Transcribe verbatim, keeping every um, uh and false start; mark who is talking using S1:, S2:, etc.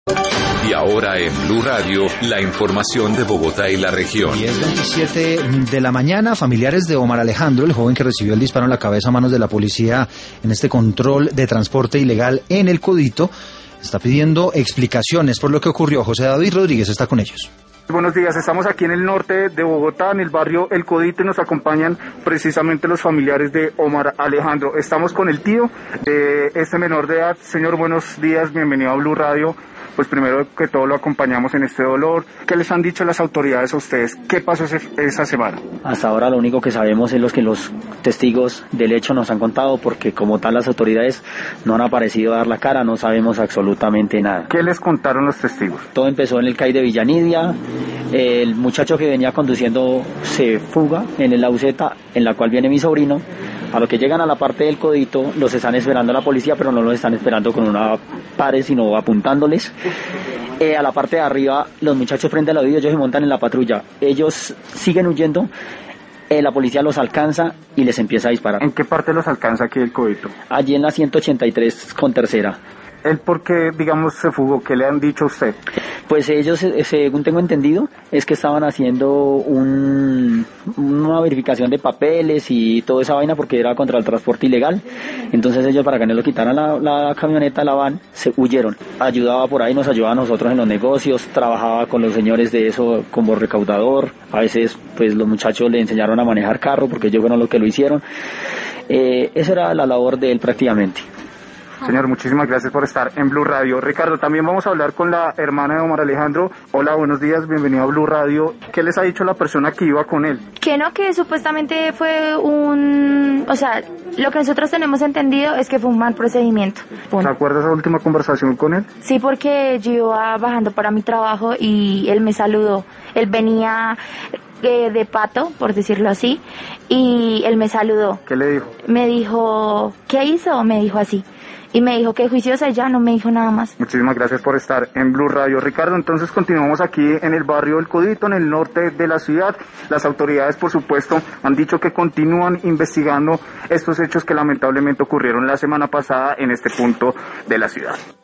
S1: Y ahora en Blue Radio, la información de Bogotá y la región.
S2: diez veintisiete de la mañana, familiares de Omar Alejandro, el joven que recibió el disparo en la cabeza a manos de la policía en este control de transporte ilegal en el Codito, está pidiendo explicaciones por lo que ocurrió. José David Rodríguez está con ellos.
S3: Buenos días, estamos aquí en el norte de Bogotá, en el barrio El Codito, y nos acompañan precisamente los familiares de Omar Alejandro. Estamos con el tío de este menor de edad. Señor, buenos días, bienvenido a Blue Radio. Pues primero que todo lo acompañamos en este dolor. ¿Qué les han dicho las autoridades a ustedes? ¿Qué pasó ese, esa semana?
S4: Hasta ahora lo único que sabemos es lo que los testigos del hecho nos han contado, porque como tal las autoridades no han aparecido a dar la cara, no sabemos absolutamente nada.
S3: ¿Qué les contaron los testigos?
S4: Todo empezó en el C A I de Villanidia. El muchacho que venía conduciendo se fuga en el Lauseta, en la cual viene mi sobrino. A lo que llegan a la parte del Codito, los están esperando la policía, pero no los están esperando con una pared, sino apuntándoles. Eh, a la parte de arriba, los muchachos prenden la vida, ellos se montan en la patrulla. Ellos siguen huyendo, eh, la policía los alcanza y les empieza a disparar.
S3: ¿En qué parte los alcanza aquí el Codito?
S4: Allí en la ciento ochenta y tres con tercera.
S3: ¿Él por qué, digamos, se fugó? ¿Qué le han dicho a usted?
S4: Pues ellos, según tengo entendido, es que estaban haciendo un, una verificación de papeles y toda esa vaina porque era contra el transporte ilegal. Entonces ellos, para que no lo quitaran la, la camioneta, la van, se huyeron. Ayudaba por ahí, nos ayudaba a nosotros en los negocios, trabajaba con los señores de eso como recaudador. A veces pues los muchachos le enseñaron a manejar carro porque ellos fueron los que lo hicieron. Eh, esa era la labor de él prácticamente.
S3: Señor, muchísimas gracias por estar en Blue Radio. Ricardo, también vamos a hablar con la hermana de Omar Alejandro. Hola, buenos días, bienvenido a Blue Radio. ¿Qué les ha dicho la persona que iba con él?
S5: Que no, que supuestamente fue un... O sea, lo que nosotros tenemos entendido es que fue un mal procedimiento. Punto.
S3: ¿Se acuerda esa última conversación con él?
S5: Sí, porque yo iba bajando para mi trabajo y él me saludó. Él venía... Eh, de pato, por decirlo así, y él me saludó.
S3: ¿Qué le dijo?
S5: Me dijo, ¿qué hizo? Me dijo así. Y me dijo que juiciosa, ya no me dijo nada más.
S3: Muchísimas gracias por estar en Blue Radio. Ricardo, entonces continuamos aquí en el barrio El Codito, en el norte de la ciudad. Las autoridades, por supuesto, han dicho que continúan investigando estos hechos que lamentablemente ocurrieron la semana pasada en este punto de la ciudad.